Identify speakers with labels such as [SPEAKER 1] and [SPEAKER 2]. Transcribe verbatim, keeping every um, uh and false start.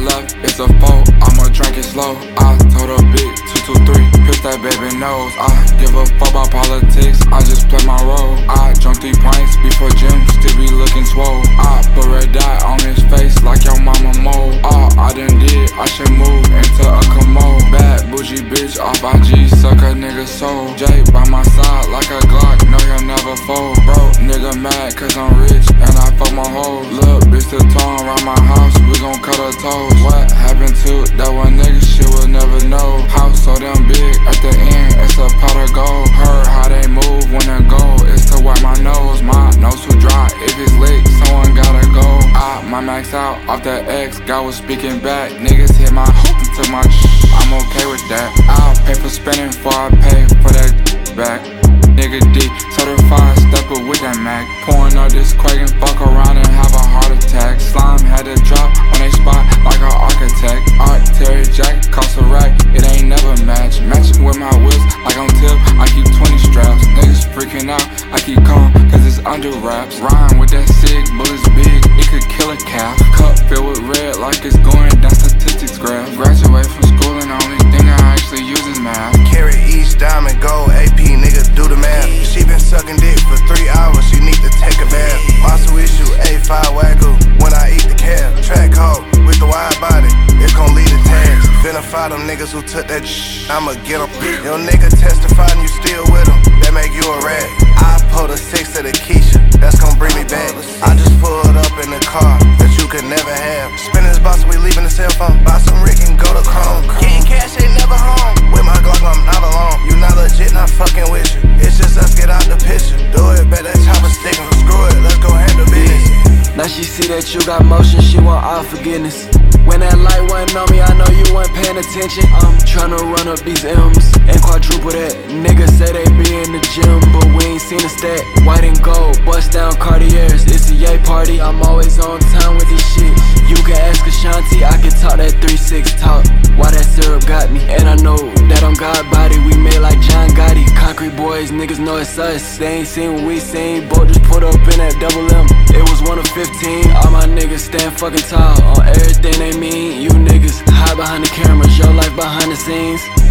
[SPEAKER 1] left, it's a foe. I'ma drink it slow. I told her big two two three, pierce that baby nose. I give a fuck about politics, I just play my role. I drunk three pints before gym, still be looking swole. I put red dye on his face like your mama mole. All I done did, I should move into a commode. Bad bougie bitch off I G, suck a nigga soul. Jay by my side like a Glock, know he'll never fold. Bro, nigga mad cause I'm rich and I fuck my hoes. Look, bitch still torn around my house, we gon' cut her toes. What happened to that one nigga, shit we'll never know. House so damn big, at the end, it's a pot of gold. Heard how they move when they go, it's to wipe my nose. My nose too dry, if it's lit, someone gotta go. I my max out off that X, God was speaking back. Niggas hit my hoop and took my sh- I'm okay with that. I'll pay for spending before I pay for that back. Nigga D, certified stepper with that Mac. Pouring all this quake and fuck around and have a heart attack. Slime had to drop on they spot like an architect. Art Terry Jack cost a rack, it ain't never match. Matching with my whips like on tip, I keep twenty straps. Niggas freaking out, I keep calm cause it's under wraps. Rhyme with that sig, bullets big, it could kill a calf. Cup filled with red like it's going down statistics graph. Graduate from school and the only thing I actually use is math.
[SPEAKER 2] Carry each diamond gold, A P nigga do the math. She been sucking dick for three hours, she need to take a bath. Muscle issue, A five Wagyu, when I eat the cab. Track hole, with the wide body, it's gon' lead to tags. Finna fight them niggas who took that sh**, I'ma get them. Your nigga testified and you still with him, that make you a rat. I pulled a six to the Keisha, that's gon' bring me back. I just pulled up in the car that you could never have. Spinning this box, we leaving the cell phone. Buy some Rick and go to Chrome. Getting cash ain't never home. With my Glock, I'm not alone. You not legit, not fucking with you. It's just us, get out the picture. Do it, bet that chopper stickin'. Screw it, let's go handle business.
[SPEAKER 3] Now she see that you got motion, she want all forgiveness. When that light wasn't on me, I know you weren't paying attention. I'm tryna run up these M's and quadruple that. Niggas say they be in the gym, but we ain't seen a stat. White and gold, bust down Cartiers, it's a yay party. I'm always on time with this shit. You can ask Ashanti, I can talk that three six talk. Why that syrup got me, and I know that I'm God body. We made like John Gotti. Concrete boys, niggas know it's us. They ain't seen what we seen, boy just put up in that double M. It was one of fifteen, all my niggas stand fucking tall on everything they mean. You niggas hide behind the cameras, your life behind the scenes.